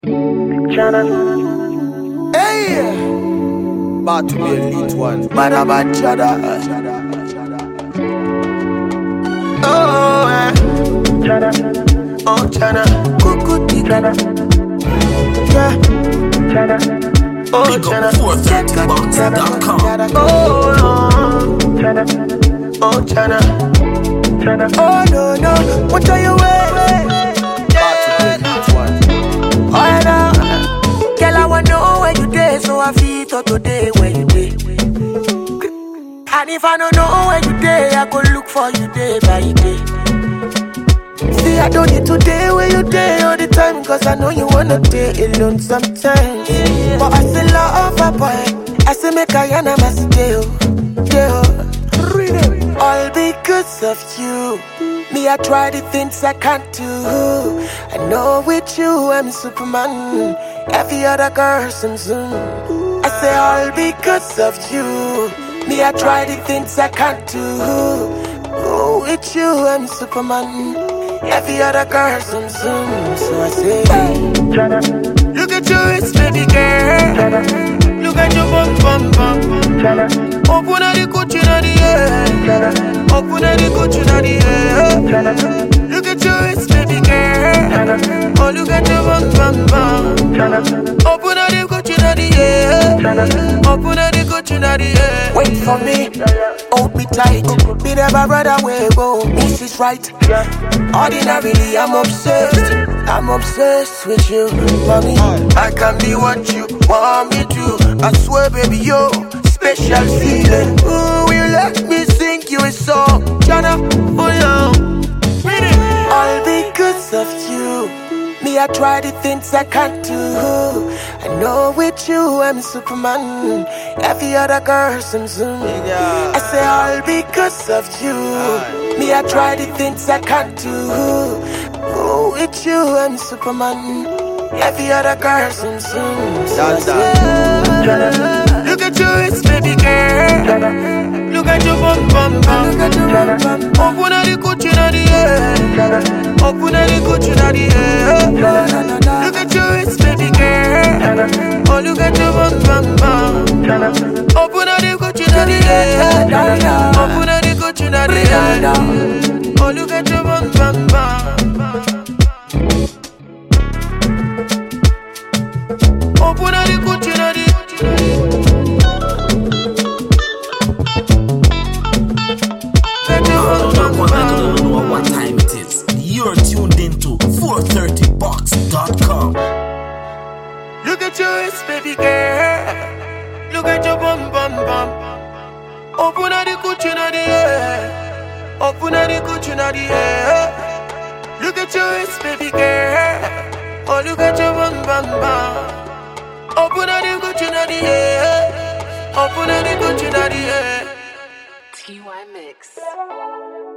Hey, about to be elite one. Badaba chada. Oh, oh, chana. Cuckoo chana. Yeah. Oh, chana. 430box.com. Oh, chana. Oh, no, no. What are you wearing? Oh, no. Girl, I wanna know where you day, so I feel to today where you day. And if I don't know where you day, I go look for you day by day. See, I don't need to day where you day all the time, cause I know you wanna day alone sometimes. But I still love a boy, I say make I and I'm a stay. All because of you. Me, I try the things I can't do. I know with you I'm Superman. Every other girl some zoom. I say all because of you. Me, I try the things I can't do. Oh, with you I'm Superman. Every other girl some zoom. So I say, look at your waist, baby girl. Look at your bum bum bum. Open up the Gucci in the air. Open up the Gucci in the air. Look at your waist, baby girl. Oh, look at your bum bum bum. Open up the Gucci in the air. Open up the Gucci in the air. Wait for me, hold me tight. Be never run away, go. This is right. Ordinarily, I'm obsessed with you, mommy. I can be what you want me to. I swear, baby, yo, special feeling. Ooh, you let me sing you a song, Jana, oh yeah. All because of you. Me, I try the things I can't do. I know with you I'm Superman. Every other girl some zoom. I say all because of you. Me, I try the things I can't do. Oh, with you I'm Superman. Every other girl some zoom. So I say, look at your waist, baby girl. Look at your bum bum bum. Open up the Gucci in the air. Open up the Gucci in the air. Look at your waist, baby girl. Oh, look at your bum bum bum. Open up the Gucci in the air. Open up the Gucci in the air. Oh, look at your bum bum bum. Open up the Gucci in the air. I don't know what time it is. You're tuned into 430box.com. Look at your waist, baby girl. Look at your bum bum bum. Open up the Gucci in the air. Open up the Gucci in the air. Look at your waist, baby girl. Oh, look at your bum bum bum. Open up the Gucci in the air. Open up the Gucci in the air. TY Mix.